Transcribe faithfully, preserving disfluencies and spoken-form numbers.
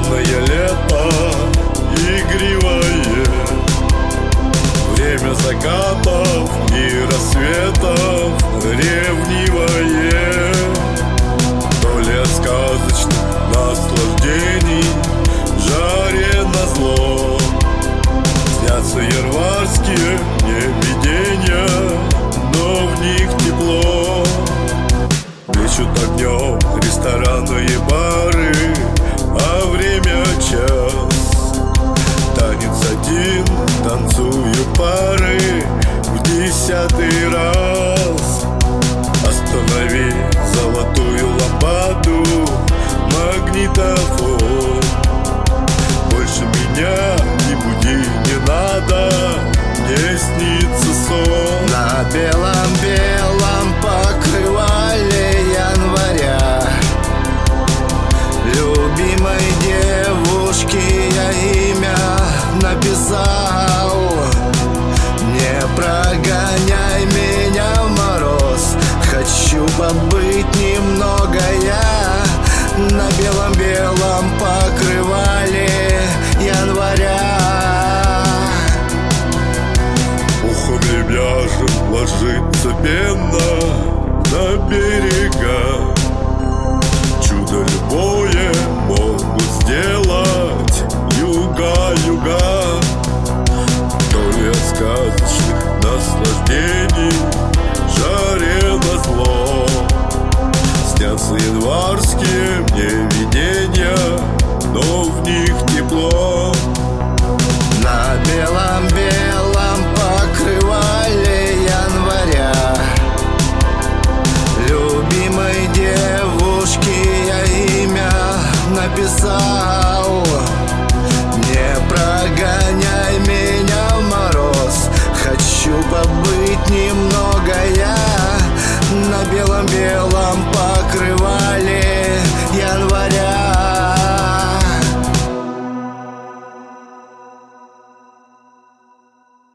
Долгожданное лето, игривое, время закатов и рассветов ревнивое. Доля сказочных наслаждений жаре назло. Снятся январские мне видения, но в них тепло. Блещут огнем рестораны и бары, а время час. Танец один, танцуют пары в десятый раз. Останови золотую лампаду, магнитофон. Больше меня не буди, не надо, мне снится сон. На белом-белом покрывале января любимой девушке я имя написал. Не прогоняй меня в мороз, хочу побыть